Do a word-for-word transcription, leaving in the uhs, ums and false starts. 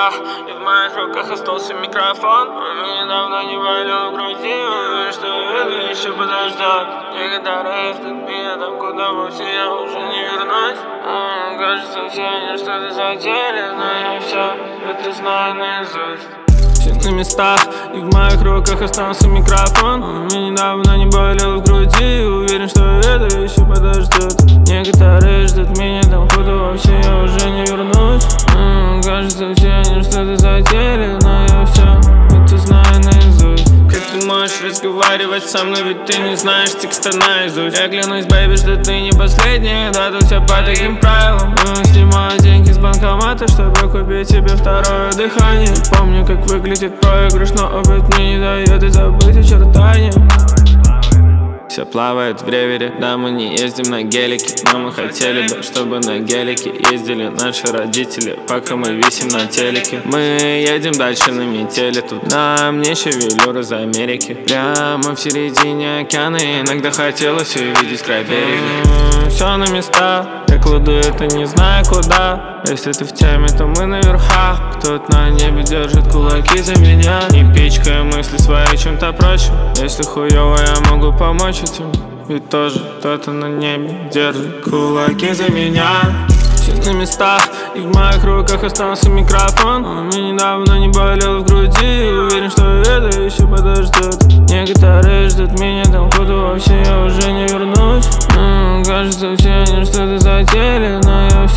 местах, и в моих руках остался микрофон. Он недавно не болел в груди, уверен, что это еще подождет. Некоторые ждут меня там, куда вовсе я уже не вернусь. М, Кажется, все они что-то затеяли, но я все это знаю наизусть. Все на местах, и в моих руках остался микрофон. Он мне недавно не болел в груди, уверен, что это еще подождет. Некоторые ждут меня там, куда вообще я уже не вернусь. М, Кажется, все они что-то затеяли, но я все это знаю наизусть. Как ты можешь разговаривать со мной, ведь ты не знаешь текста наизусть? Я клянусь, бэйби, что ты не последняя, да, тут все по таким правилам. Но снимаю деньги с банкомата, чтобы купить себе второе дыхание. Помню, как выглядит проигрыш, но опыт мне не дает и забыть очертания. Все плавает в ревере, да, мы не ездим на гелике, но мы хотели бы, чтобы на гелике ездили наши родители, пока мы висим на телеке. Мы едем дальше на метели, тут на мне шевелюра из Америки. Прямо в середине океана, иногда хотелось увидеть край берега. Все на местах, я кладу это не знаю куда. Если ты в теме, то мы на верхах. Кто-то на небе держит кулаки за меня. Не пичкая мысли свои чем-то прочим. Если хуёво, я могу помочь этим. Ведь тоже кто-то на небе держит кулаки за меня. Все на местах, и в моих руках остался микрофон. Он мне недавно не болел в груди, уверен, что это еще подождет. Некоторые ждут меня там, куда вообще я уже не вернусь. М, Кажется, все они что-то затеяли, но я все